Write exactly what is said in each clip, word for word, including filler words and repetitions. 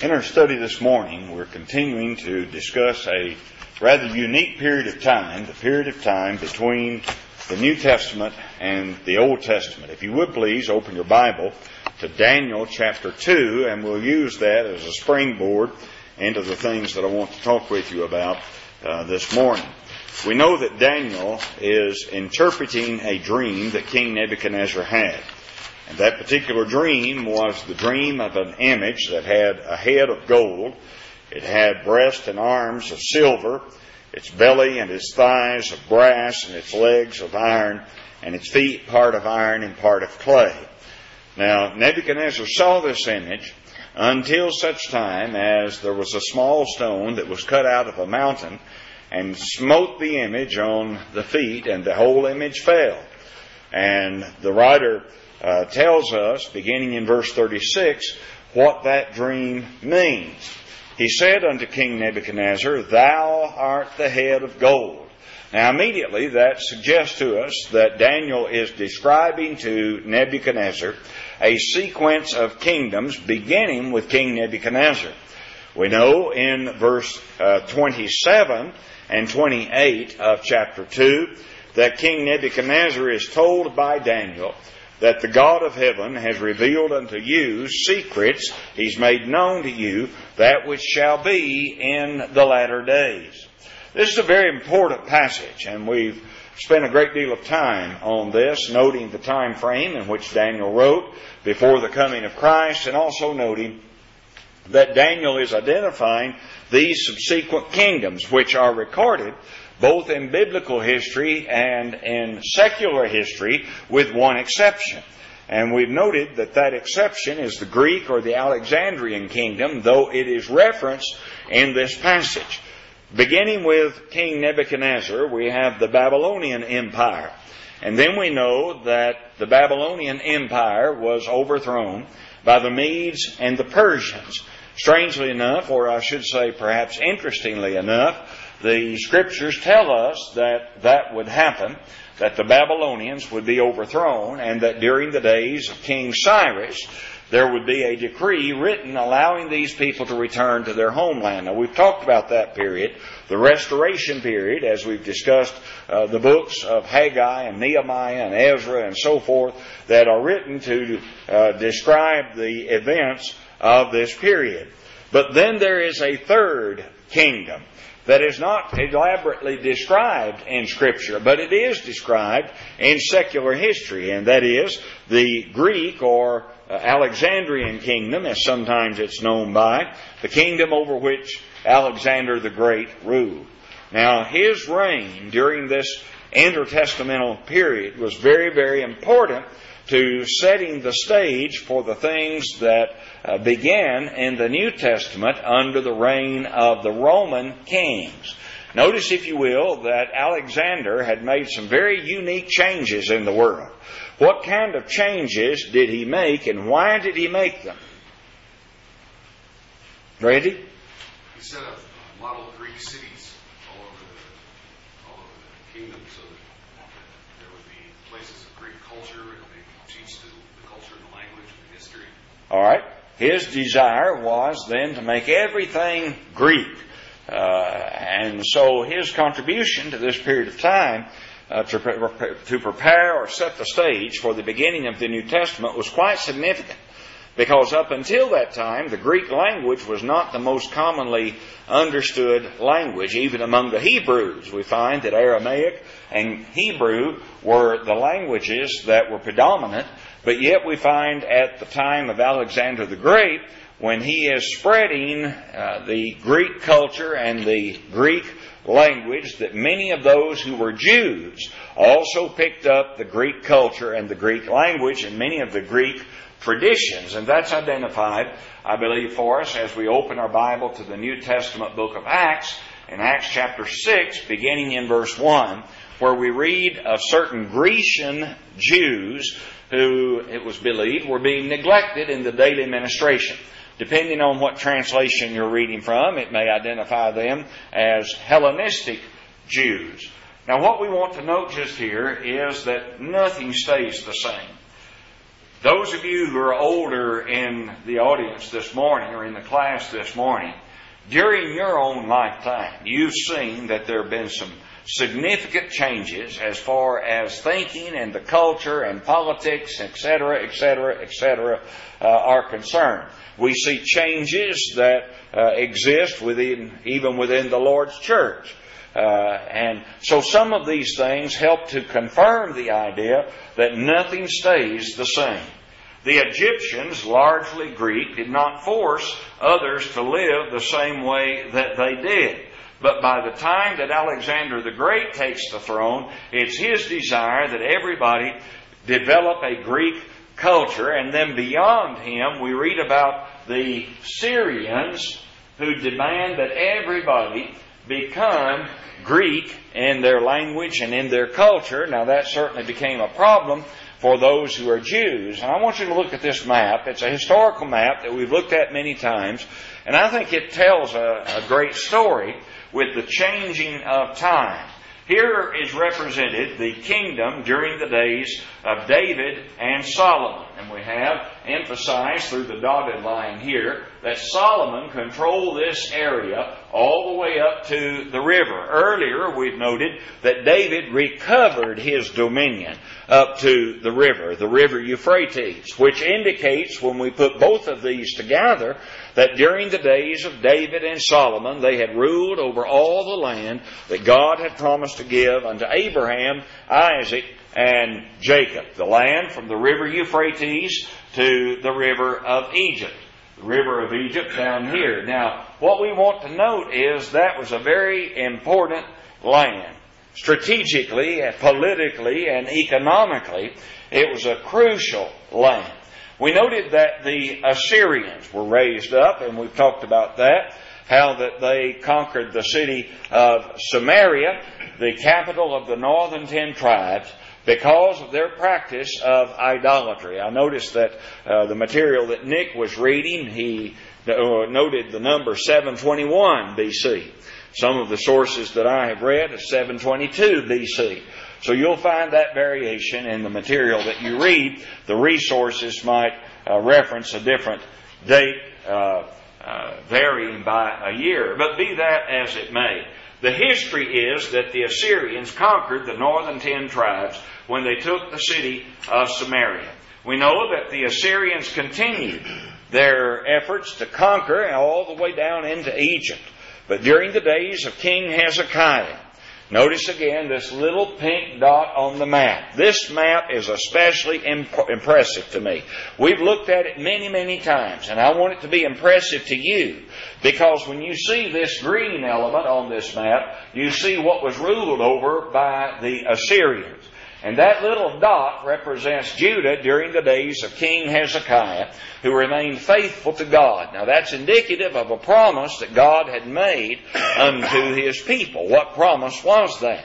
In our study this morning, we're continuing to discuss a rather unique period of time, the period of time between the New Testament and the Old Testament. If you would please open your Bible to Daniel chapter two, and we'll use that as a springboard into the things that I want to talk with you about uh, this morning. We know that Daniel is interpreting a dream that King Nebuchadnezzar had. And that particular dream was the dream of an image that had a head of gold. It had breast and arms of silver, its belly and its thighs of brass, and its legs of iron, and its feet part of iron and part of clay. Now, Nebuchadnezzar saw this image until such time as there was a small stone that was cut out of a mountain and smote the image on the feet, and the whole image fell. And the writer uh, tells us, beginning in verse thirty-six, what that dream means. He said unto King Nebuchadnezzar, "Thou art the head of gold." Now immediately that suggests to us that Daniel is describing to Nebuchadnezzar a sequence of kingdoms beginning with King Nebuchadnezzar. We know in verse uh, twenty-seven and twenty-eight of chapter two that King Nebuchadnezzar is told by Daniel that the God of heaven has revealed unto you secrets. He's made known to you that which shall be in the latter days. This is a very important passage, and we've spent a great deal of time on this, noting the time frame in which Daniel wrote before the coming of Christ, and also noting that Daniel is identifying these subsequent kingdoms which are recorded both in biblical history and in secular history, with one exception. And we've noted that that exception is the Greek or the Alexandrian kingdom, though it is referenced in this passage. Beginning with King Nebuchadnezzar, we have the Babylonian Empire. And then we know that the Babylonian Empire was overthrown by the Medes and the Persians. Strangely enough, or I should say perhaps interestingly enough, the Scriptures tell us that that would happen, that the Babylonians would be overthrown, and that during the days of King Cyrus, there would be a decree written allowing these people to return to their homeland. Now, we've talked about that period, the restoration period, as we've discussed uh, the books of Haggai and Nehemiah and Ezra and so forth that are written to uh, describe the events of this period. But then there is a third kingdom that is not elaborately described in Scripture, but it is described in secular history, and that is the Greek or uh, Alexandrian kingdom, as sometimes it's known by, the kingdom over which Alexander the Great ruled. Now, his reign during this intertestamental period was very, very important to setting the stage for the things that uh, began in the New Testament under the reign of the Roman kings. Notice, if you will, that Alexander had made some very unique changes in the world. What kind of changes did he make, and why did he make them? Randy? He set up model Greek cities all over the, all over the kingdom, so that there would be places of Greek culture, and they could teach the, the culture and the language and the history. All right. His desire was then to make everything Greek. Uh, and so his contribution to this period of time uh, to, pre- to prepare or set the stage for the beginning of the New Testament was quite significant. Because up until that time, the Greek language was not the most commonly understood language. Even among the Hebrews, we find that Aramaic and Hebrew were the languages that were predominant. But yet we find at the time of Alexander the Great, when he is spreading uh, the Greek culture and the Greek language, that many of those who were Jews also picked up the Greek culture and the Greek language and many of the Greek traditions. And that's identified, I believe, for us as we open our Bible to the New Testament book of Acts, in Acts chapter six, beginning in verse one, where we read of certain Grecian Jews who, it was believed, were being neglected in the daily ministration. Depending on what translation you're reading from, it may identify them as Hellenistic Jews. Now, what we want to note just here is that nothing stays the same. Those of you who are older in the audience this morning or in the class this morning, during your own lifetime, you've seen that there have been some significant changes as far as thinking and the culture and politics, et cetera, et cetera, et cetera, uh, are concerned. We see changes that uh, exist within, even within the Lord's church. Uh, and so some of these things help to confirm the idea that nothing stays the same. The Egyptians, largely Greek, did not force others to live the same way that they did. But by the time that Alexander the Great takes the throne, it's his desire that everybody develop a Greek culture. And then beyond him, we read about the Syrians who demand that everybody become Greek in their language and in their culture. Now that certainly became a problem for those who are Jews. And I want you to look at this map. It's a historical map that we've looked at many times. And I think it tells a, a great story with the changing of time. Here is represented the kingdom during the days of David and Solomon. And we have emphasized through the dotted line here that Solomon controlled this area all the way up to the river. Earlier we've noted that David recovered his dominion up to the river, the river Euphrates, which indicates when we put both of these together that during the days of David and Solomon they had ruled over all the land that God had promised to give unto Abraham, Isaac, and Jacob. The land from the river Euphrates to the river of Egypt. The river of Egypt down here. Now, what we want to note is that was a very important land. Strategically, politically, and economically, it was a crucial land. We noted that the Assyrians were raised up, and we've talked about that, how that they conquered the city of Samaria, the capital of the northern ten tribes, because of their practice of idolatry. I noticed that uh, the material that Nick was reading, he uh, noted the number seven twenty-one B C. Some of the sources that I have read are seven twenty-two B C. So you'll find that variation in the material that you read. The resources might uh, reference a different date, uh, uh, varying by a year. But be that as it may, the history is that the Assyrians conquered the northern ten tribes when they took the city of Samaria. We know that the Assyrians continued their efforts to conquer all the way down into Egypt. But during the days of King Hezekiah, notice again this little pink dot on the map. This map is especially imp- impressive to me. We've looked at it many, many times, and I want it to be impressive to you. Because when you see this green element on this map, you see what was ruled over by the Assyrians. And that little dot represents Judah during the days of King Hezekiah, who remained faithful to God. Now that's indicative of a promise that God had made unto His people. What promise was that?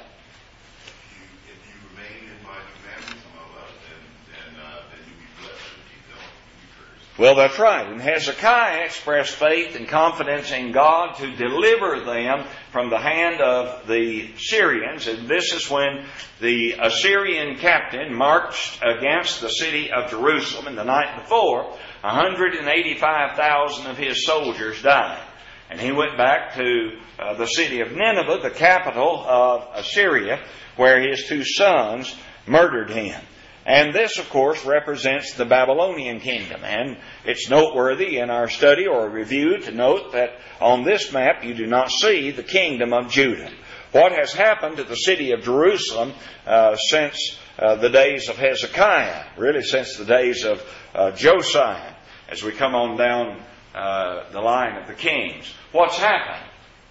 If you remain in my commandments, my love, then, then, uh, then you'll be blessed. If you don't, you'll be cursed. Well, that's right. And Hezekiah expressed faith and confidence in God to deliver them from the hand of the Syrians. And this is when the Assyrian captain marched against the city of Jerusalem. And the night before, one hundred eighty-five thousand of his soldiers died. And he went back to uh, the city of Nineveh, the capital of Assyria, where his two sons murdered him. And this, of course, represents the Babylonian kingdom. And it's noteworthy in our study or review to note that on this map you do not see the kingdom of Judah. What has happened to the city of Jerusalem uh, since uh, the days of Hezekiah, really since the days of uh, Josiah, as we come on down uh, the line of the kings? What's happened?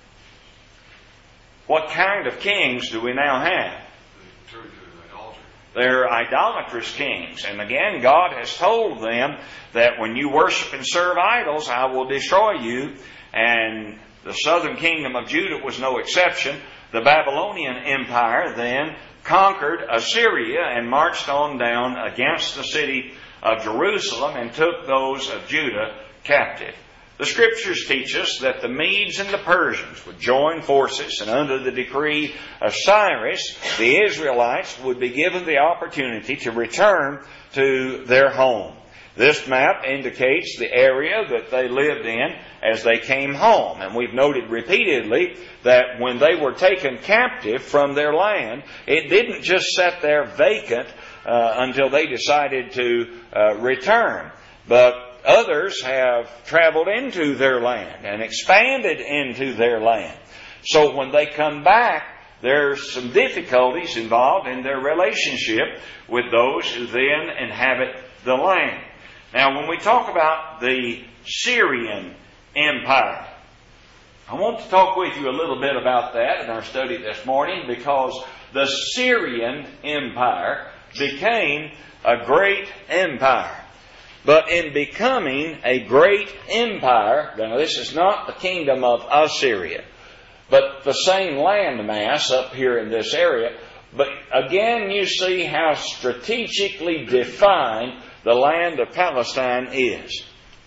What kind of kings do we now have? They're idolatrous kings. And again, God has told them that when you worship and serve idols, I will destroy you. And the southern kingdom of Judah was no exception. The Babylonian Empire then conquered Assyria and marched on down against the city of Jerusalem and took those of Judah captive. The Scriptures teach us that the Medes and the Persians would join forces, and under the decree of Cyrus, the Israelites would be given the opportunity to return to their home. This map indicates the area that they lived in as they came home. And we've noted repeatedly that when they were taken captive from their land, it didn't just sit there vacant uh, until they decided to uh, return. But others have traveled into their land and expanded into their land. So when they come back, there's some difficulties involved in their relationship with those who then inhabit the land. Now, when we talk about the Syrian Empire, I want to talk with you a little bit about that in our study this morning, because the Syrian Empire became a great empire. But in becoming a great empire, now this is not the kingdom of Assyria, but the same landmass up here in this area. But again, you see how strategically defined the land of Palestine is.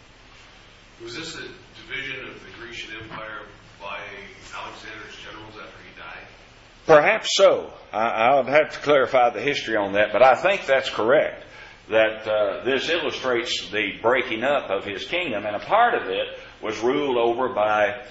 Was this a division of the Grecian Empire by Alexander's generals after he died? Perhaps so. I, I'll have to clarify the history on that, but I think that's correct. That uh, this illustrates the breaking up of his kingdom, and a part of it was ruled over by,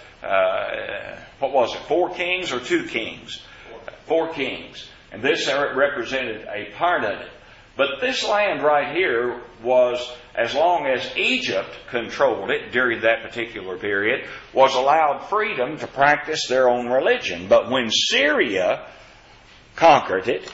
uh, what was it, four kings or two kings? Four, four kings. And this represented a part of it. But this land right here was, as long as Egypt controlled it during that particular period, was allowed freedom to practice their own religion. But when Syria conquered it,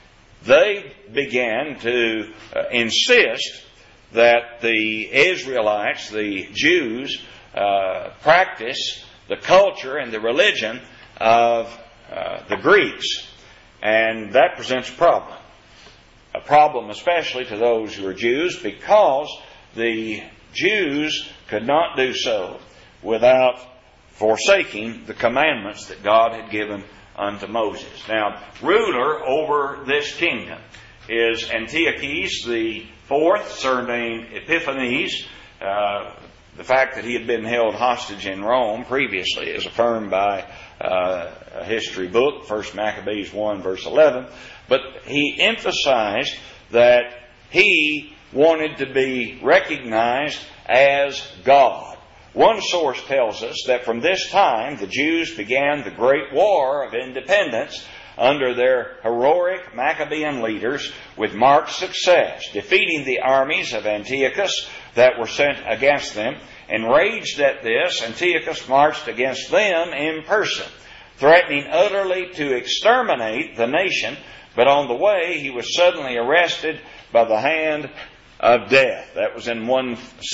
they began to uh, insist that the Israelites, the Jews, uh, practice the culture and the religion of uh, the Greeks. And that presents a problem. A problem especially to those who are Jews, because the Jews could not do so without forsaking the commandments that God had given unto Moses. Now, ruler over this kingdom is Antiochus the fourth, surnamed Epiphanes. Uh, the fact that he had been held hostage in Rome previously is affirmed by uh, a history book, First Maccabees one, verse eleven. But he emphasized that he wanted to be recognized as God. One source tells us that from this time the Jews began the Great War of Independence under their heroic Maccabean leaders with marked success, defeating the armies of Antiochus that were sent against them. Enraged at this, Antiochus marched against them in person, threatening utterly to exterminate the nation. But on the way, he was suddenly arrested by the hand of death. That was in one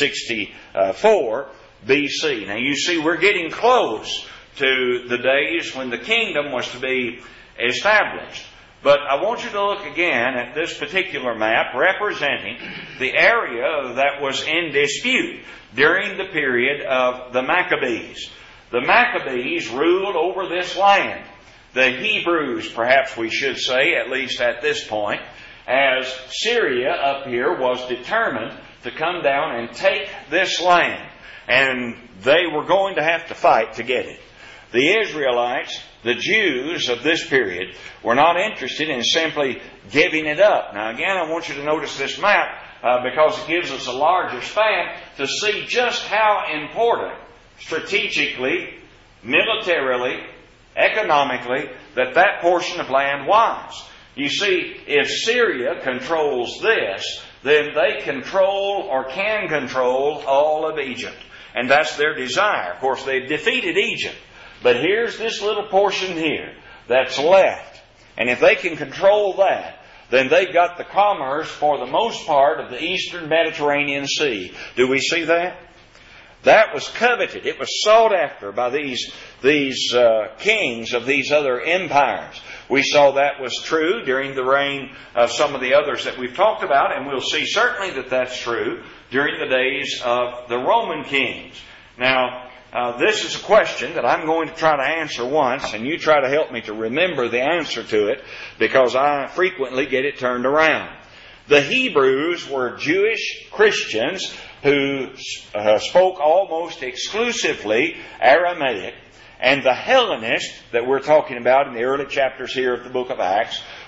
sixty-four B C. Now you see, we're getting close to the days when the kingdom was to be established. But I want you to look again at this particular map representing the area that was in dispute during the period of the Maccabees. The Maccabees ruled over this land. The Hebrews, perhaps we should say, at least at this point, as Syria up here was determined to come down and take this land. And they were going to have to fight to get it. The Israelites, the Jews of this period, were not interested in simply giving it up. Now again, I want you to notice this map uh, because it gives us a larger span to see just how important strategically, militarily, economically, that that portion of land was. You see, if Syria controls this, then they control or can control all of Egypt. And that's their desire. Of course, they've defeated Egypt. But here's this little portion here that's left. And if they can control that, then they've got the commerce for the most part of the eastern Mediterranean Sea. Do we see that? That was coveted. It was sought after by these, these uh, kings of these other empires. We saw that was true during the reign of some of the others that we've talked about, and we'll see certainly that that's true during the days of the Roman kings. Now, uh, this is a question that I'm going to try to answer once, and you try to help me to remember the answer to it, because I frequently get it turned around. The Hebrews were Jewish Christians who uh, spoke almost exclusively Aramaic. And the Hellenists that we're talking about in the early chapters here of the book of Acts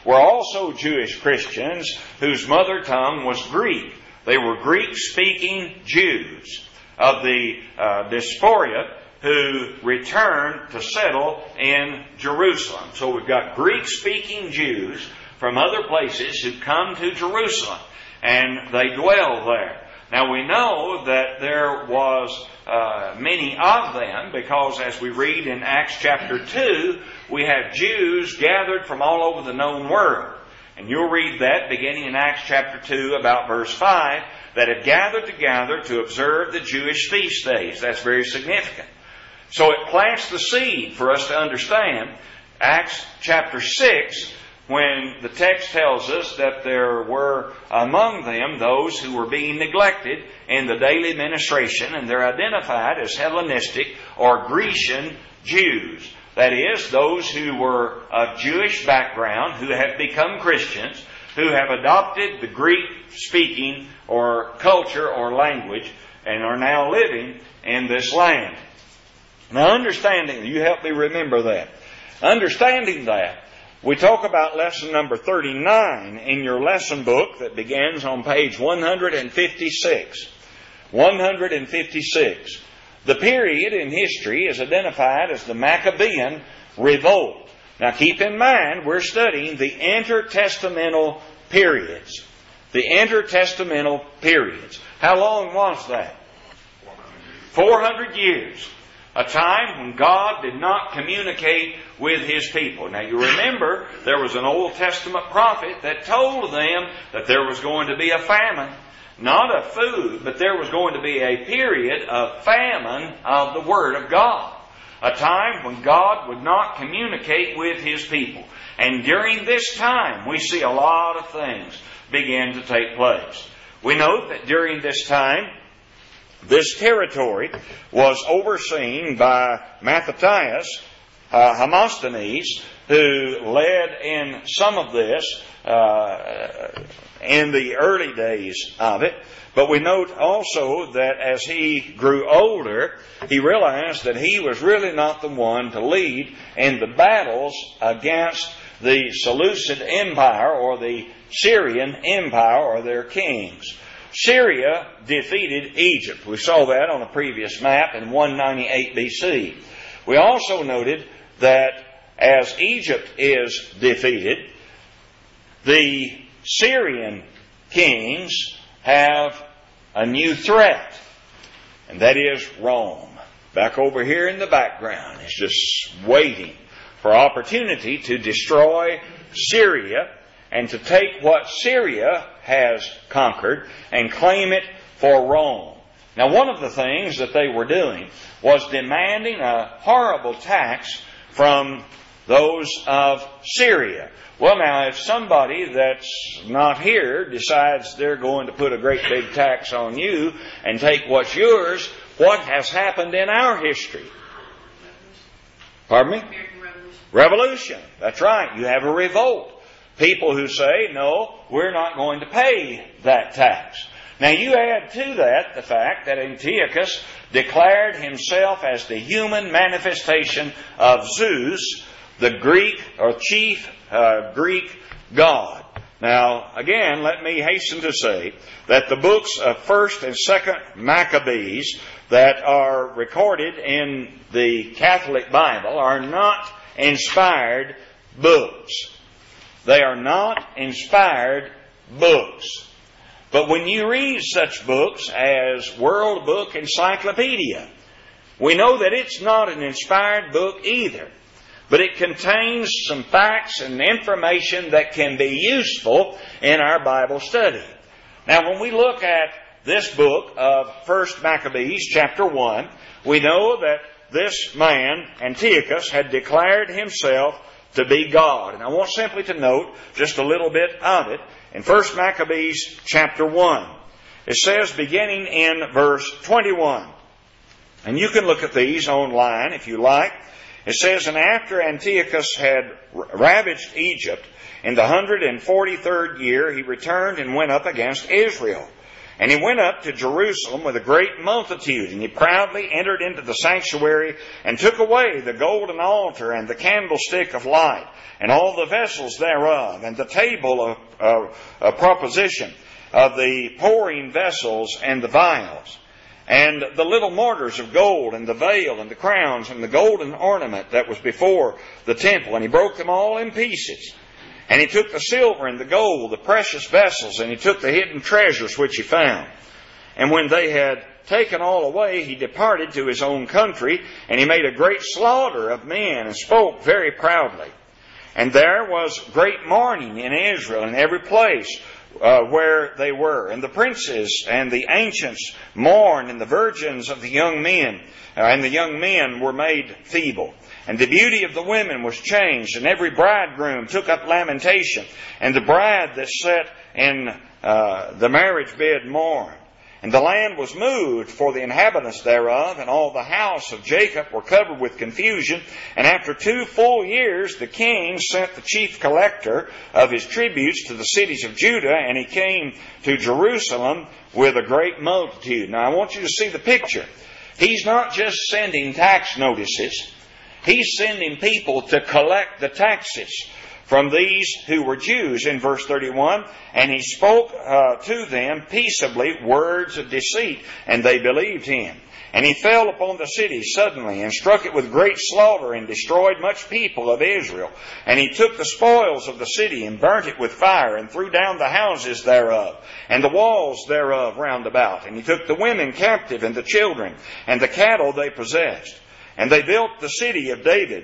were also Jewish Christians whose mother tongue was Greek. They were Greek-speaking Jews of the uh, diaspora who returned to settle in Jerusalem. So we've got Greek-speaking Jews from other places who come to Jerusalem, and they dwell there. Now we know that there was uh, many of them, because as we read in Acts chapter two, we have Jews gathered from all over the known world. And you'll read that beginning in Acts chapter two, about verse five, that had gathered together to observe the Jewish feast days. That's very significant. So it plants the seed for us to understand Acts chapter six, when the text tells us that there were among them those who were being neglected in the daily ministration, and they're identified as Hellenistic or Grecian Jews. That is, those who were of Jewish background, who have become Christians, who have adopted the Greek-speaking or culture or language, and are now living in this land. Now, understanding, you help me remember that. Understanding that, we talk about lesson number thirty-nine in your lesson book that begins on page one hundred fifty-six. one hundred fifty-six. The period in history is identified as the Maccabean Revolt. Now keep in mind, we're studying the intertestamental periods. The intertestamental periods. How long was that? four hundred years. A time when God did not communicate with His people. Now you remember, there was an Old Testament prophet that told them that there was going to be a famine. Not of food, but there was going to be a period of famine of the Word of God. A time when God would not communicate with His people. And during this time, we see a lot of things begin to take place. We note that during this time, this territory was overseen by Mattathias, uh, Hermosthenes, who led in some of this uh, in the early days of it. But we note also that as he grew older, he realized that he was really not the one to lead in the battles against the Seleucid Empire or the Syrian Empire or their kings. Syria defeated Egypt. We saw that on a previous map in one ninety-eight B C. We also noted that as Egypt is defeated, the Syrian kings have a new threat, and that is Rome. Back over here in the background, it's just waiting for opportunity to destroy Syria and to take what Syria has conquered and claim it for Rome. Now, one of the things that they were doing was demanding a horrible tax from those of Syria. Well, now, if somebody that's not here decides they're going to put a great big tax on you and take what's yours, what has happened in our history? Pardon me? American Revolution. Revolution. That's right. You have a revolt. People who say, no, we're not going to pay that tax. Now you add to that the fact that Antiochus declared himself as the human manifestation of Zeus, the Greek or chief uh, Greek god. Now, again, let me hasten to say that the books of First and Second Maccabees that are recorded in the Catholic Bible are not inspired books. They are not inspired books. But when you read such books as World Book Encyclopedia, we know that it's not an inspired book either. But it contains some facts and information that can be useful in our Bible study. Now, when we look at this book of First Maccabees, chapter one, we know that this man, Antiochus, had declared himself to be God. And I want simply to note just a little bit of it. In First Maccabees, chapter one, it says, beginning in verse twenty-one, and you can look at these online if you like. It says, and after Antiochus had ravaged Egypt, in the hundred and forty-third year he returned and went up against Israel. And he went up to Jerusalem with a great multitude, and he proudly entered into the sanctuary, and took away the golden altar, and the candlestick of light, and all the vessels thereof, and the table of, uh, of proposition, of the pouring vessels, and the vials, and the little mortars of gold, and the veil, and the crowns, and the golden ornament that was before the temple. And he broke them all in pieces. And he took the silver and the gold, the precious vessels, and he took the hidden treasures which he found. And when they had taken all away, he departed to his own country, and he made a great slaughter of men, and spoke very proudly. And there was great mourning in Israel in every place uh, where they were. And the princes and the ancients mourned, and the virgins of the young men, uh, and the young men were made feeble. And the beauty of the women was changed, and every bridegroom took up lamentation, and the bride that sat in uh, the marriage bed mourned. And the land was moved for the inhabitants thereof, and all the house of Jacob were covered with confusion. And after two full years the king sent the chief collector of his tributes to the cities of Judah, and he came to Jerusalem with a great multitude. Now I want you to see the picture. He's not just sending tax notices. He's sending people to collect the taxes from these who were Jews in verse thirty-one. And he spoke uh, to them peaceably words of deceit, and they believed him. And he fell upon the city suddenly, and struck it with great slaughter, and destroyed much people of Israel. And he took the spoils of the city, and burnt it with fire, and threw down the houses thereof, and the walls thereof round about. And he took the women captive, and the children, and the cattle they possessed. And they built the city of David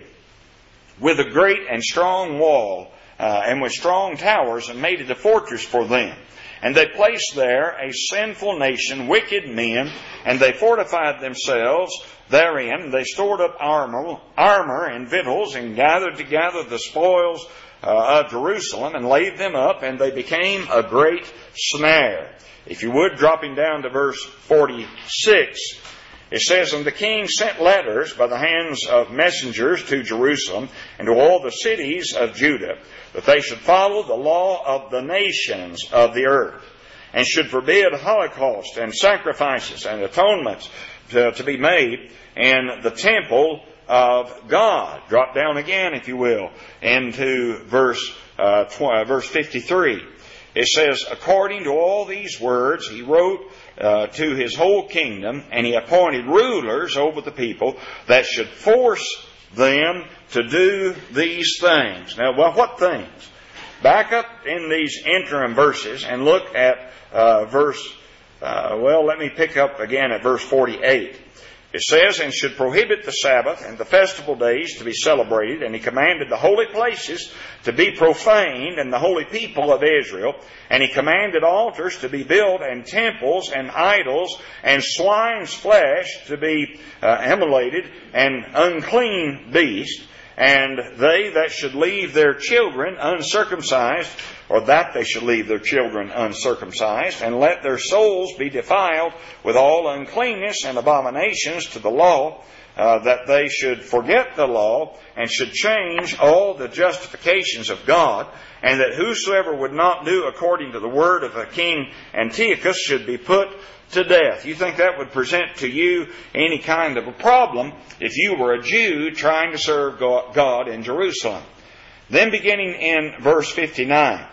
with a great and strong wall, uh, and with strong towers, and made it a fortress for them. And they placed there a sinful nation, wicked men, and they fortified themselves therein. They stored up armor, armor and victuals, and gathered together the spoils uh, of Jerusalem, and laid them up, and they became a great snare. If you would, dropping down to verse forty-six, it says, And the king sent letters by the hands of messengers to Jerusalem and to all the cities of Judah, that they should follow the law of the nations of the earth, and should forbid holocaust and sacrifices and atonements to, to be made in the temple of God. Drop down again, if you will, into verse uh, tw- verse fifty-three. It says, According to all these words, he wrote uh, to his whole kingdom, and he appointed rulers over the people that should force them to do these things. Now, well, what things? Back up in these interim verses and look at uh, verse, uh, well, let me pick up again at verse forty-eight. It says, And should prohibit the Sabbath and the festival days to be celebrated, and he commanded the holy places to be profaned, and the holy people of Israel. And he commanded altars to be built, and temples, and idols, and swine's flesh to be uh, immolated, and unclean beasts. And they that should leave their children uncircumcised, or that they should leave their children uncircumcised, and let their souls be defiled with all uncleanness and abominations to the law, uh, that they should forget the law, and should change all the justifications of God, and that whosoever would not do according to the word of the king Antiochus should be put to death. You think that would present to you any kind of a problem if you were a Jew trying to serve God in Jerusalem? Then beginning in verse fifty-nine.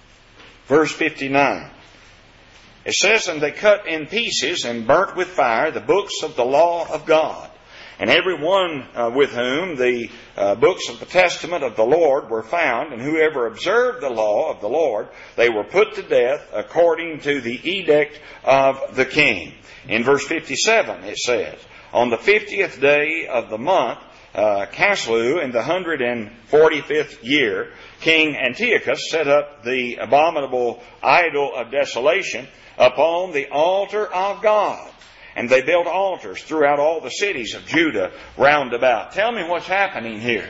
Verse fifty-nine. It says, And they cut in pieces and burnt with fire the books of the law of God. And every one uh, with whom the uh, books of the testament of the Lord were found, and whoever observed the law of the Lord, they were put to death according to the edict of the king. In verse fifty-seven it says, On the fiftieth day of the month, uh, Caslu, in the hundred and forty-fifth year, King Antiochus set up the abominable idol of desolation upon the altar of God. And they built altars throughout all the cities of Judah round about. Tell me what's happening here.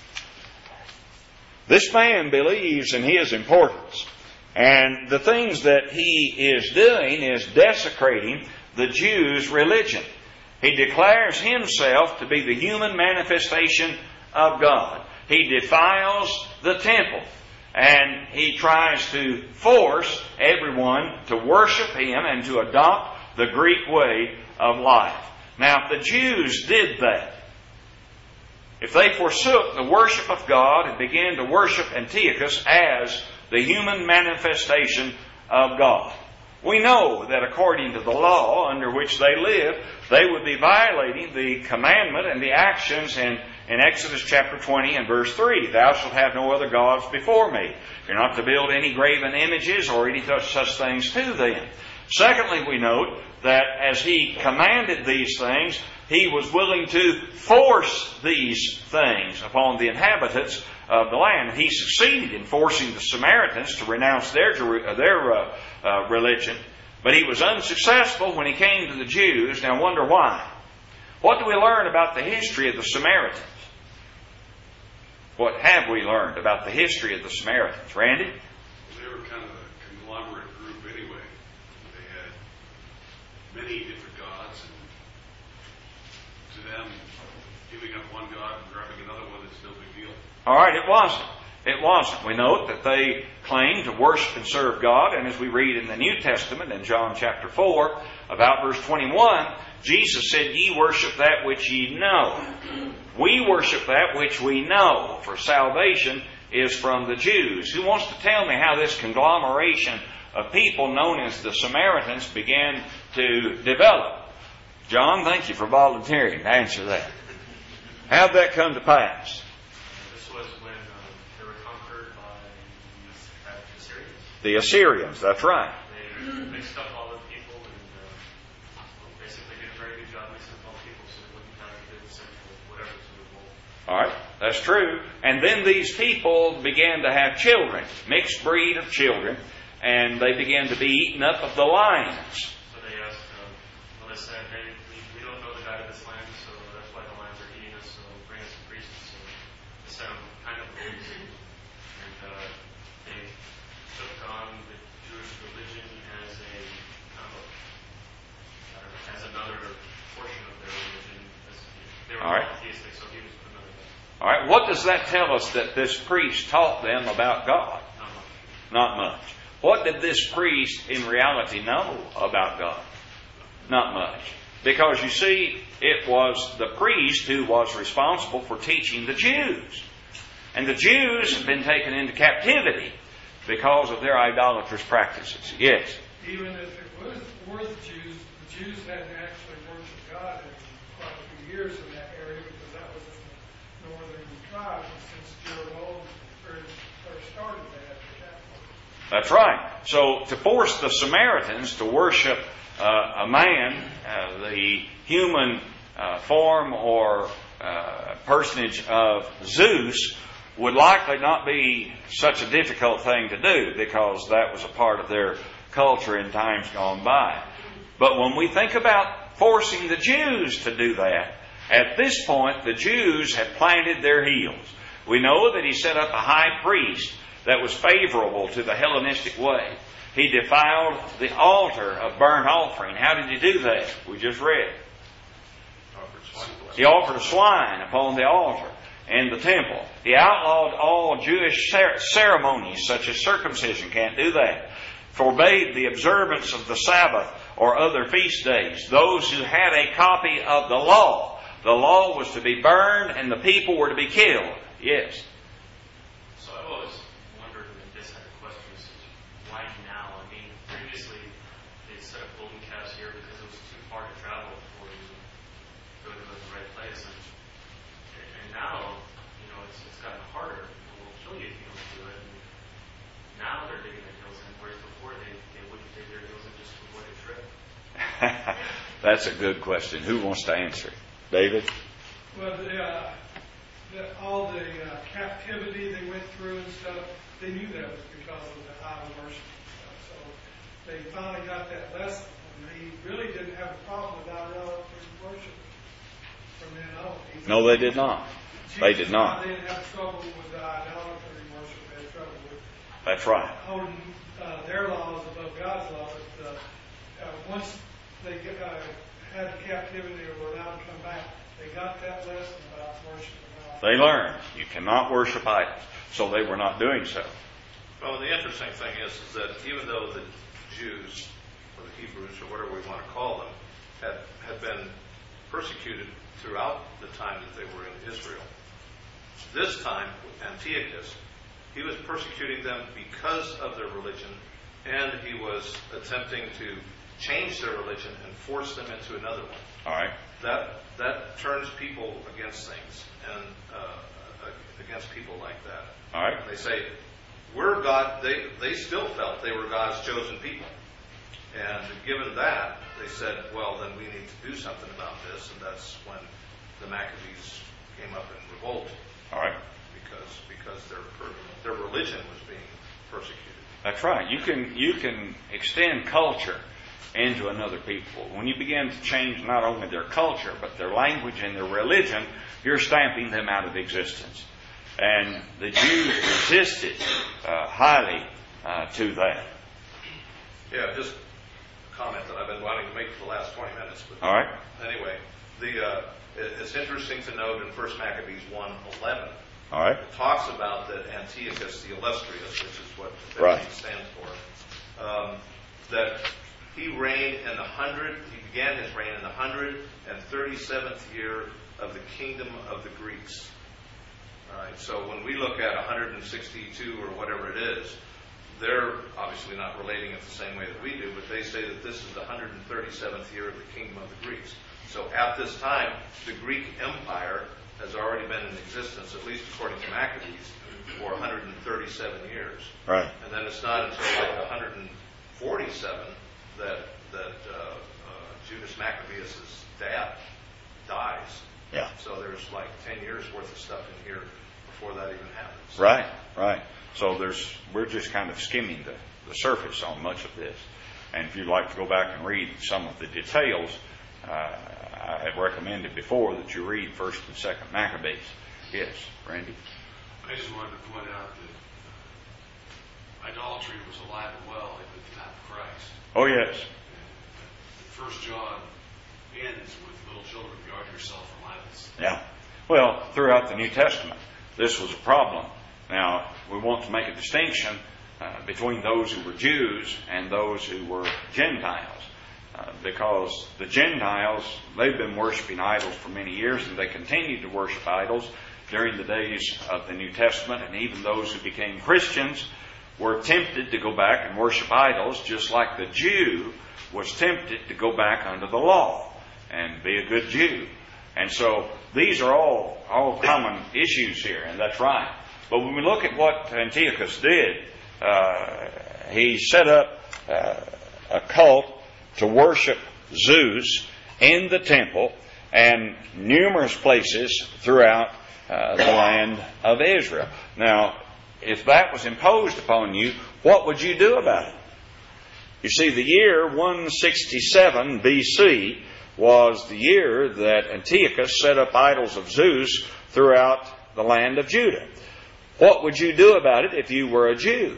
This man believes in his importance. And the things that he is doing is desecrating the Jews' religion. He declares himself to be the human manifestation of God. He defiles the temple. And he tries to force everyone to worship him and to adopt the Greek way of life. Now, if the Jews did that, if they forsook the worship of God and began to worship Antiochus as the human manifestation of God, we know that according to the law under which they lived, they would be violating the commandment and the actions in, in Exodus chapter twenty and verse three. Thou shalt have no other gods before me. You're not to build any graven images or any such things to them. Secondly, we note that as he commanded these things, he was willing to force these things upon the inhabitants of the land. He succeeded in forcing the Samaritans to renounce their, their uh, uh, religion, but he was unsuccessful when he came to the Jews. Now, I wonder why. What do we learn about the history of the Samaritans? What have we learned about the history of the Samaritans? Randy? They were kind of a conglomerate group anyway. They had many different gods, and to them, giving up one god and grabbing another one is no big deal. All right, it wasn't. It wasn't. We note that they claimed to worship and serve God, and as we read in the New Testament in John chapter four, about verse twenty-one, Jesus said, Ye worship that which ye know. We worship that which we know, for salvation is from the Jews. Who wants to tell me how this conglomeration of people known as the Samaritans began to develop? John, thank you for volunteering to answer that. How did that come to pass? This was when um, they were conquered by the Assyrians. The Assyrians, that's right. They mixed up all the people and uh, well, basically did a very good job mixing up all the people so they wouldn't have a good central whatever to the role. All right, that's true. And then these people began to have children, mixed breed of children, and they began to be eaten up of the lions. So they asked, um, well, they said, hey, we, we don't know the God of this land, so that's why the lions are eating us, so bring us some priests. So they sent them kind of priests, and uh, they took on the Jewish religion as a kind of, I don't know, as another portion of their religion. As, they were All right. monotheistic, so he was another God. All right, what does that tell us that this priest taught them about God? Not much. Not much. What did this priest in reality know about God? Not much. Because you see, it was the priest who was responsible for teaching the Jews. And the Jews had been taken into captivity because of their idolatrous practices. Yes? Even if it was for the Jews, the Jews hadn't actually worshipped God in quite a few years in that area because that was in the northern tribes since Jeroboam first started that at that point. That's right. So to force the Samaritans to worship uh, a man, uh, the human uh, form or uh, personage of Zeus, would likely not be such a difficult thing to do because that was a part of their culture in times gone by. But when we think about forcing the Jews to do that, at this point the Jews had planted their heels. We know that he set up a high priest that was favorable to the Hellenistic way. He defiled the altar of burnt offering. How did he do that? We just read. He offered a swine upon the altar and the temple. He outlawed all Jewish ceremonies such as circumcision. Can't do that. Forbade the observance of the Sabbath or other feast days. Those who had a copy of the law, the law was to be burned and the people were to be killed. Yes. So I've always wondered when this type of question is why now? I mean, previously they set up golden calves here because it was too far to travel before you go to the right place. And, and now, you know, it's, it's gotten harder. People will kill you if you don't do it. And now they're digging their heels in, whereas before they, they wouldn't dig their heels in just to avoid a trip. That's a good question. Who wants to answer it? David? Well, the, uh, the, all the uh, captivity they went through and stuff, they knew that was because of the idol worship and stuff. So they finally got that lesson. And they really didn't have a problem with idolatry worship from then on. Even No, they did not. They did not. They didn't have trouble with the idolatry worship. They had trouble with That's right. holding uh, their laws above God's law. But uh, uh, once they get, uh, had the captivity or were allowed to come back, they got that lesson about worshiping God. They learned you cannot worship idols. So they were not doing so. Well, the interesting thing is, is that even though the Jews, or the Hebrews, or whatever we want to call them, had, had been persecuted throughout the time that they were in Israel, this time, with Antiochus, he was persecuting them because of their religion, and he was attempting to change their religion and force them into another one. All right. That that turns people against things, and uh, against people like that. All right. They say, we're God, they, they still felt they were God's chosen people. And given that, they said, well, then we need to do something about this, and that's when the Maccabees came up in revolt. All right. Because because their their religion was being persecuted. That's right. You can you can extend culture into another people. When you begin to change not only their culture, but their language and their religion, you're stamping them out of existence. And the Jews resisted uh, highly uh, to that. Yeah, just a comment that I've been wanting to make for the last twenty minutes. But all right. Anyway, the uh, it's interesting to note in First Maccabees one eleven. All right. It talks about that Antiochus the Illustrious, which is what the right. stands for, um, that he reigned in the hundred. He began his reign in the hundred and thirty-seventh year of the kingdom of the Greeks. All right. So when we look at one hundred sixty-two or whatever it is, they're obviously not relating it the same way that we do, but they say that this is the one hundred thirty-seventh year of the kingdom of the Greeks. So at this time, the Greek Empire has already been in existence, at least according to Maccabees, for one hundred thirty-seven years. Right. And then it's not until like one hundred forty-seven that that uh, uh, Judas Maccabeus' dad dies. Yeah. So there's like ten years worth of stuff in here before that even happens. Right. Right. So there's we're just kind of skimming the, the surface on much of this. And if you'd like to go back and read some of the details, uh, I have recommended before that you read First and Second Maccabees. Yes, Randy. I just wanted to point out that idolatry was alive and well at the time of Christ. Oh yes. First John ends with little children, guard yourself from idols. Yeah. Well, throughout the New Testament, this was a problem. Now, we want to make a distinction uh, between those who were Jews and those who were Gentiles. Uh, because the Gentiles, they've been worshiping idols for many years, and they continued to worship idols during the days of the New Testament. And even those who became Christians were tempted to go back and worship idols, just like the Jew was tempted to go back under the law and be a good Jew. And so these are all, all common issues here, and that's right. But when we look at what Antiochus did, uh, he set up uh, a cult to worship Zeus in the temple and numerous places throughout uh, the land of Israel. Now, if that was imposed upon you, what would you do about it? You see, the year one sixty-seven B C was the year that Antiochus set up idols of Zeus throughout the land of Judah. What would you do about it if you were a Jew?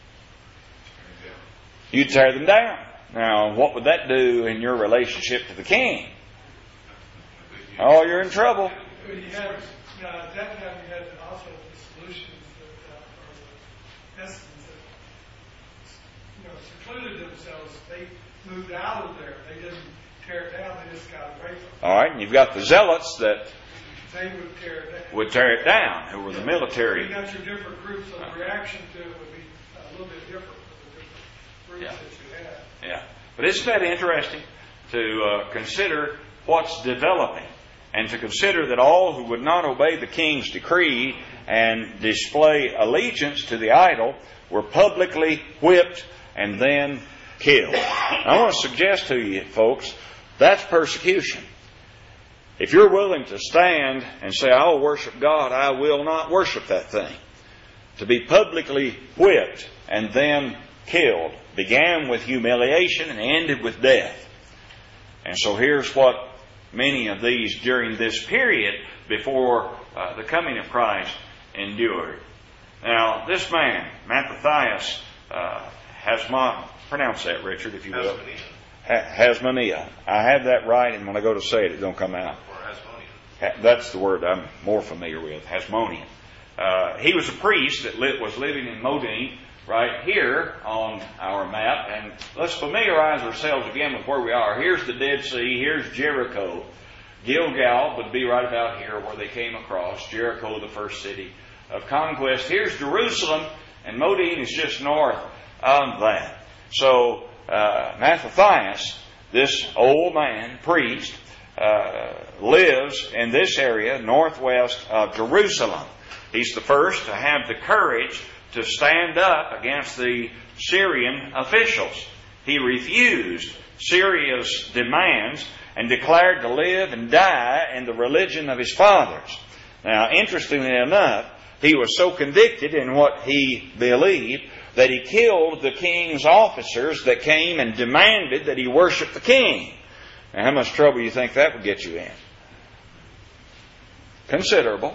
You'd tear them down. Now, what would that do in your relationship to the king? Oh, you're in trouble. But you had, uh, at that time, you had also the solutions that, uh, or the essence that, you know, secluded themselves. They moved out of there. They didn't tear it down. They just got away from it. All right, and you've got the zealots that They would tear it down. would tear it down, who were the military. You got your different groups, so the reaction to it would be a little bit different from the different groups Yeah. that you had. Yeah. But isn't that interesting to uh, consider what's developing and to consider that all who would not obey the king's decree and display allegiance to the idol were publicly whipped and then killed? I want to suggest to you, folks, that's persecution. If you're willing to stand and say, I'll worship God, I will not worship that thing. To be publicly whipped and then killed began with humiliation and ended with death. And so here's what many of these during this period before uh, the coming of Christ endured. Now, this man, Mattathias, uh, Hasmon, pronounce that, Richard, if you will. Ha- Hasmoneah. I have that right, and when I go to say it, it don't come out. Ha- that's the word I'm more familiar with, Hasmonean. Uh, he was a priest that li- was living in Modin, right here on our map. And let's familiarize ourselves again with where we are. Here's the Dead Sea. Here's Jericho. Gilgal would be right about here where they came across. Jericho, the first city of conquest. Here's Jerusalem, and Modin is just north of that. So uh, Mattathias, this old man, priest, uh, lives in this area northwest of Jerusalem. He's the first to have the courage to stand up against the Syrian officials. He refused Syria's demands and declared to live and die in the religion of his fathers. Now, interestingly enough, he was so convicted in what he believed that he killed the king's officers that came and demanded that he worship the king. Now, how much trouble do you think that would get you in? Considerable.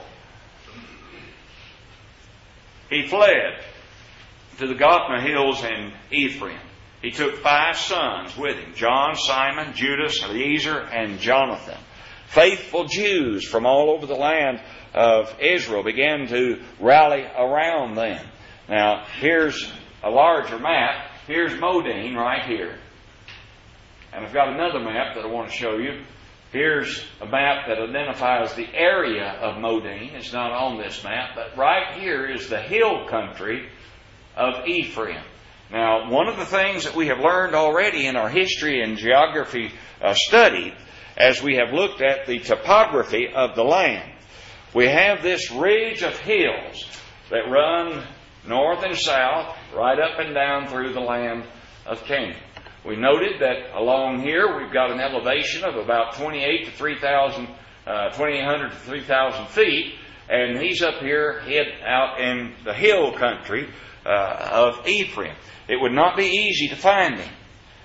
He fled to the Gothma Hills in Ephraim. He took five sons with him: John, Simon, Judas, Eliezer, and Jonathan. Faithful Jews from all over the land of Israel began to rally around them. Now, here's a larger map. Here's Modin right here. And I've got another map that I want to show you. Here's a map that identifies the area of Modin. It's not on this map, but right here is the hill country of Ephraim. Now, one of the things that we have learned already in our history and geography uh, study, as we have looked at the topography of the land, we have this ridge of hills that run north and south, right up and down through the land of Canaan. We noted that along here we've got an elevation of about twenty-eight to three thousand, uh, twenty-eight hundred to three thousand feet, and he's up here hid out in the hill country uh, of Ephraim. It would not be easy to find him.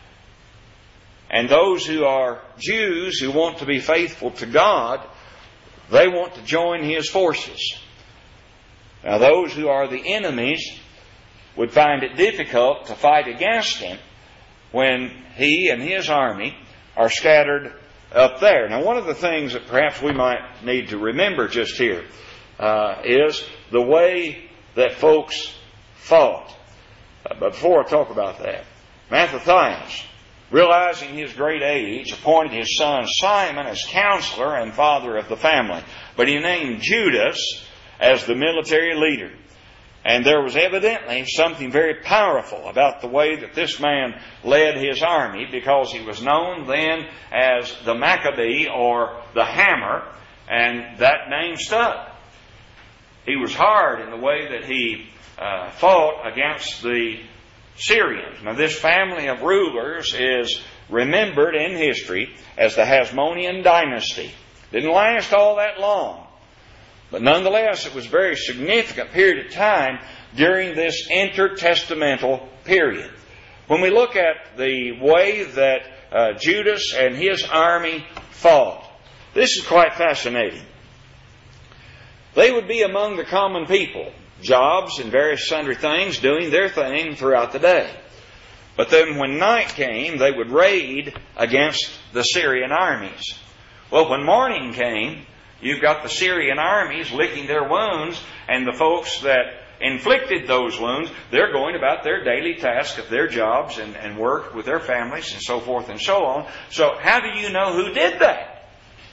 And those who are Jews who want to be faithful to God, they want to join his forces. Now, those who are the enemies would find it difficult to fight against him when he and his army are scattered up there. Now, one of the things that perhaps we might need to remember just here uh, is the way that folks fought. Uh, but before I talk about that, Mattathias, realizing his great age, appointed his son Simon as counselor and father of the family. But he named Judas as the military leader. And there was evidently something very powerful about the way that this man led his army, because he was known then as the Maccabee, or the Hammer, and that name stuck. He was hard in the way that he uh, fought against the Syrians. Now, this family of rulers is remembered in history as the Hasmonean dynasty. Didn't last all that long. But nonetheless, it was a very significant period of time during this intertestamental period. When we look at the way that uh, Judas and his army fought, this is quite fascinating. They would be among the common people, jobs and various sundry things, doing their thing throughout the day. But then when night came, they would raid against the Syrian armies. Well, when morning came, you've got the Syrian armies licking their wounds, and the folks that inflicted those wounds, they're going about their daily task of their jobs and, and work with their families and so forth and so on. So how do you know who did that?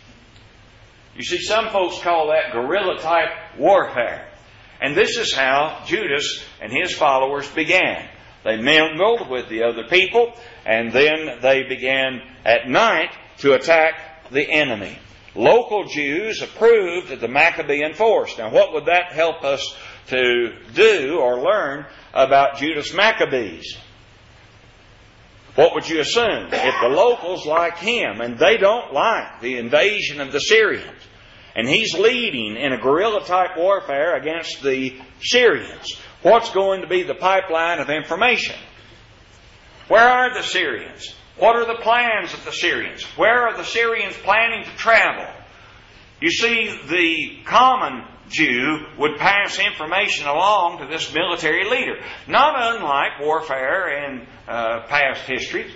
You see, some folks call that guerrilla-type warfare. And this is how Judas and his followers began. They mingled with the other people, and then they began at night to attack the enemy. Local Jews approved of the Maccabean force. Now, what would that help us to do or learn about Judas Maccabees? What would you assume? If the locals like him, and they don't like the invasion of the Syrians, and he's leading in a guerrilla-type warfare against the Syrians, what's going to be the pipeline of information? Where are the Syrians? What are the plans of the Syrians? Where are the Syrians planning to travel? You see, the common Jew would pass information along to this military leader. Not unlike warfare in uh, past history.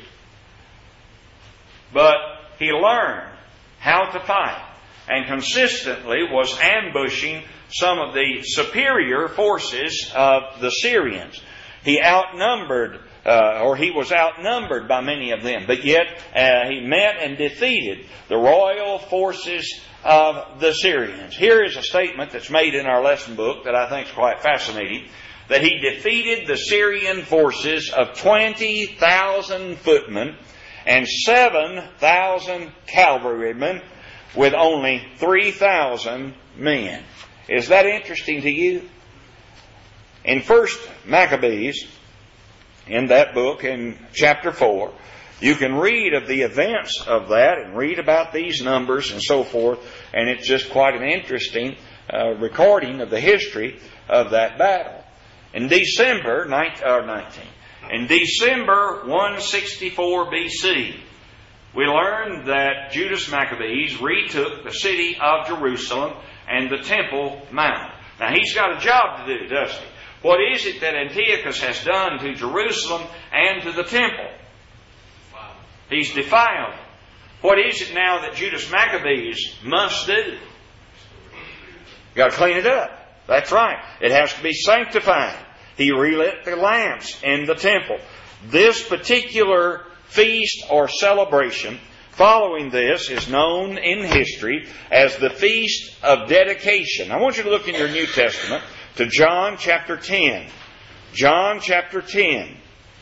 But he learned how to fight, and consistently was ambushing some of the superior forces of the Syrians. He outnumbered, uh, or he was outnumbered by many of them. But yet uh, he met and defeated the royal forces of the Syrians. Here is a statement that's made in our lesson book that I think is quite fascinating. That he defeated the Syrian forces of twenty thousand footmen and seven thousand cavalrymen with only three thousand men. Is that interesting to you? In First Maccabees, in that book, in chapter four, you can read of the events of that and read about these numbers and so forth, and it's just quite an interesting uh, recording of the history of that battle. In December nineteen, in December one sixty-four B C, we learned that Judas Maccabees retook the city of Jerusalem and the Temple Mount. Now he's got a job to do, doesn't he? What is it that Antiochus has done to Jerusalem and to the temple? He's defiled. What is it now that Judas Maccabees must do? Got to clean it up. That's right. It has to be sanctified. He relit the lamps in the temple. This particular feast or celebration following this is known in history as the Feast of Dedication. I want you to look in your New Testament to John chapter ten. John chapter ten.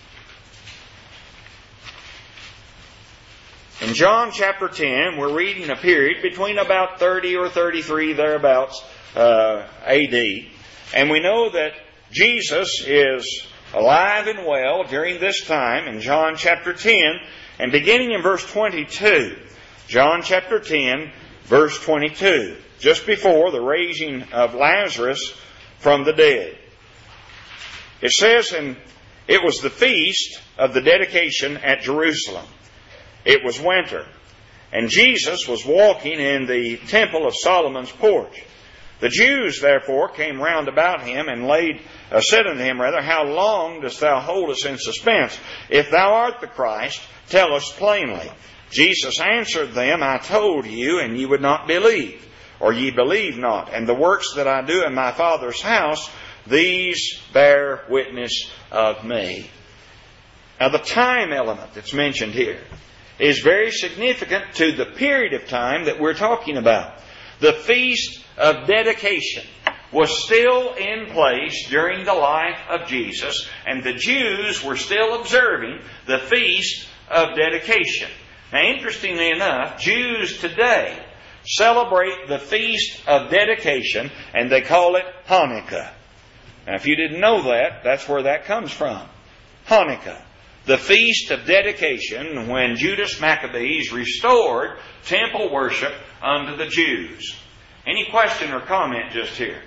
In John chapter ten, we're reading a period between about thirty or thirty-three, thereabouts, uh, A D. And we know that Jesus is alive and well during this time in John chapter ten, and beginning in verse twenty-two. John chapter ten, verse twenty-two. Just before the raising of Lazarus from the dead. It says, and it was the feast of the dedication at Jerusalem. It was winter, and Jesus was walking in the temple of Solomon's porch. The Jews, therefore, came round about him and laid, uh, said unto him, rather, how long dost thou hold us in suspense? If thou art the Christ, tell us plainly. Jesus answered them, I told you, and ye would not believe, or ye believe not. And the works that I do in my Father's house, these bear witness of me. Now, the time element that's mentioned here is very significant to the period of time that we're talking about. The Feast of Dedication was still in place during the life of Jesus, and the Jews were still observing the Feast of Dedication. Now, interestingly enough, Jews today celebrate the Feast of Dedication, and they call it Hanukkah. Now, if you didn't know that, that's where that comes from. Hanukkah. The Feast of Dedication, when Judas Maccabees restored temple worship unto the Jews. Any question or comment just here?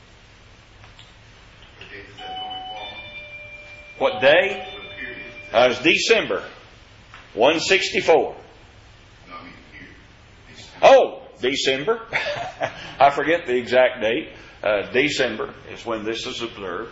What day? Uh, it was December one sixty-four. Oh, December. I forget the exact date. Uh, December is when this is observed.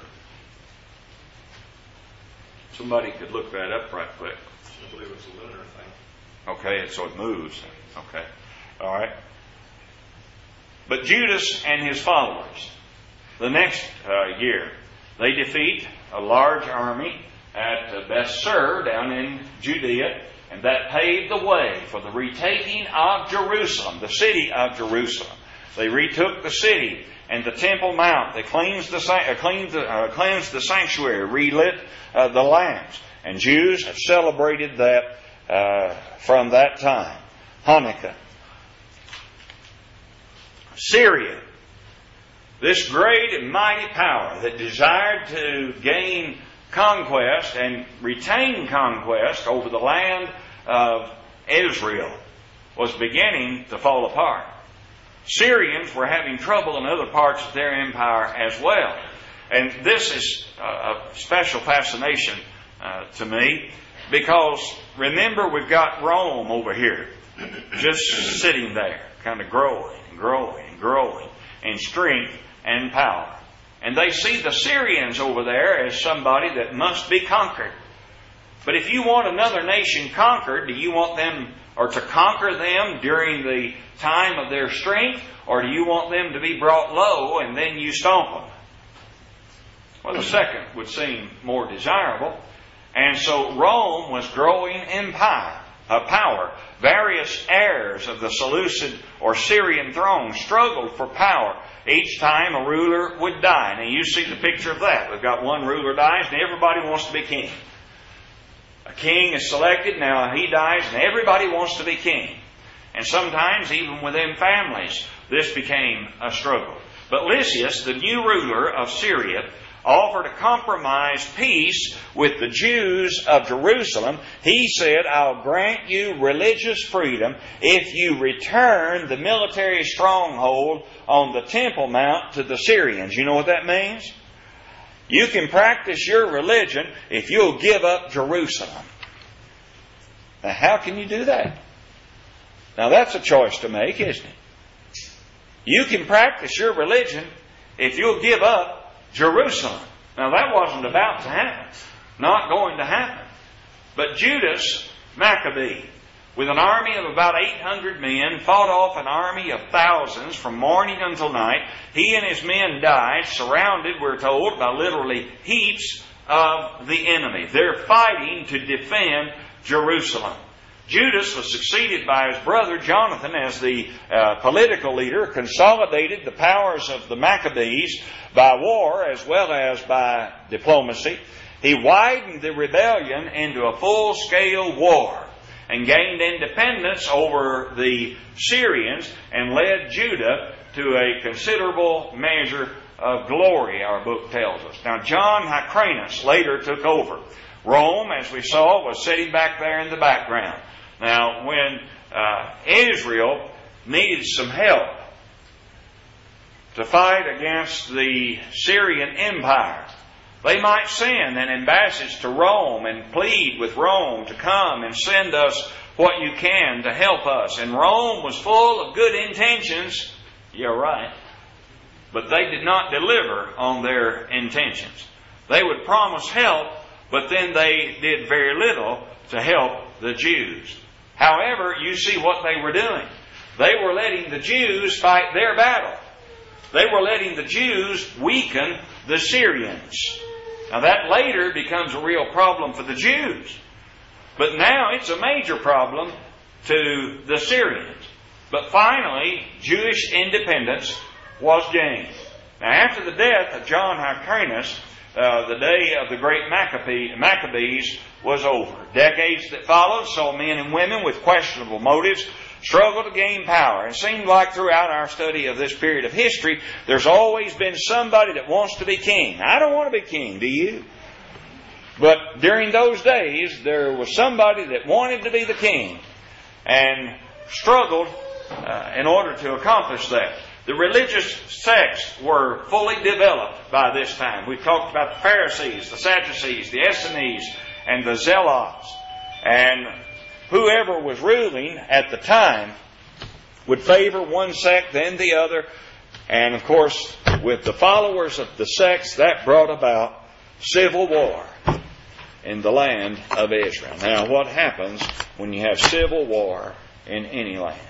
Somebody could look that up right quick. I believe it's a lunar thing. Okay, so it moves. Okay. All right. But Judas and his followers, the next uh, year, they defeat a large army at uh, Beth-sur down in Judea, and that paved the way for the retaking of Jerusalem, the city of Jerusalem. They retook the city and the Temple Mount. They cleansed the, uh, cleansed the, uh, cleansed the sanctuary, relit uh, the lamps. And Jews have celebrated that uh, from that time. Hanukkah. Syria, this great and mighty power that desired to gain conquest and retain conquest over the land of Israel, was beginning to fall apart. Syrians were having trouble in other parts of their empire as well. And this is a special fascination uh, to me, because remember, we've got Rome over here, just sitting there, kind of growing and growing and growing in strength and power. And they see the Syrians over there as somebody that must be conquered. But if you want another nation conquered, do you want them, or to conquer them during the time of their strength, or do you want them to be brought low and then you stomp them? Well, the second would seem more desirable. And so Rome was growing in power. Uh, power. Various heirs of the Seleucid or Syrian throne struggled for power. Each time a ruler would die. Now you see the picture of that. We've got one ruler dies and everybody wants to be king. A king is selected, now he dies and everybody wants to be king. And sometimes even within families this became a struggle. But Lysias, the new ruler of Syria, offered a compromise peace with the Jews of Jerusalem. He said, I'll grant you religious freedom if you return the military stronghold on the Temple Mount to the Syrians. You know what that means? You can practice your religion if you'll give up Jerusalem. Now, how can you do that? Now, that's a choice to make, isn't it? You can practice your religion if you'll give up Jerusalem. Now that wasn't about to happen. Not going to happen. But Judas Maccabee, with an army of about eight hundred men, fought off an army of thousands from morning until night. He and his men died, surrounded, we're told, by literally heaps of the enemy. They're fighting to defend Jerusalem. Judas was succeeded by his brother Jonathan as the uh, political leader, consolidated the powers of the Maccabees by war as well as by diplomacy. He widened the rebellion into a full-scale war and gained independence over the Syrians and led Judah to a considerable measure of glory, our book tells us. Now, John Hyrcanus later took over. Rome, as we saw, was sitting back there in the background. Now, when uh, Israel needed some help to fight against the Syrian Empire, they might send an embassage to Rome and plead with Rome to come and send us what you can to help us. And Rome was full of good intentions. You're right. But they did not deliver on their intentions. They would promise help, but then they did very little to help the Jews. However, you see what they were doing. They were letting the Jews fight their battle. They were letting the Jews weaken the Syrians. Now that later becomes a real problem for the Jews. But now it's a major problem to the Syrians. But finally, Jewish independence was gained. Now after the death of John Hyrcanus, Uh, the day of the great Maccabee, Maccabees was over. Decades that followed saw men and women with questionable motives struggle to gain power. It seemed like throughout our study of this period of history, there's always been somebody that wants to be king. I don't want to be king, do you? But during those days, there was somebody that wanted to be the king and struggled uh, in order to accomplish that. The religious sects were fully developed by this time. We've talked about the Pharisees, the Sadducees, the Essenes, and the Zealots. And whoever was ruling at the time would favor one sect, then the other. And of course, with the followers of the sects, that brought about civil war in the land of Israel. Now, what happens when you have civil war in any land?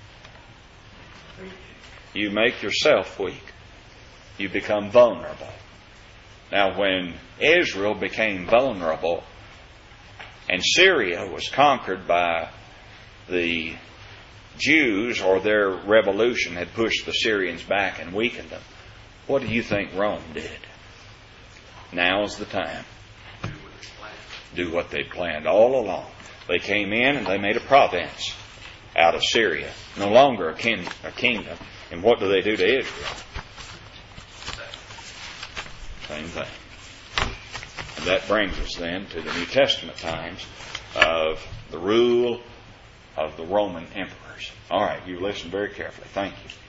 You make yourself weak. You become vulnerable. Now, when Israel became vulnerable and Syria was conquered by the Jews, or their revolution had pushed the Syrians back and weakened them, what do you think Rome did? Now's the time. Do what they'd planned all along. They came in and they made a province out of Syria. No longer a, kin- a kingdom. And what do they do to Israel? Same thing. And that brings us then to the New Testament times of the rule of the Roman emperors. All right, you listen very carefully. Thank you.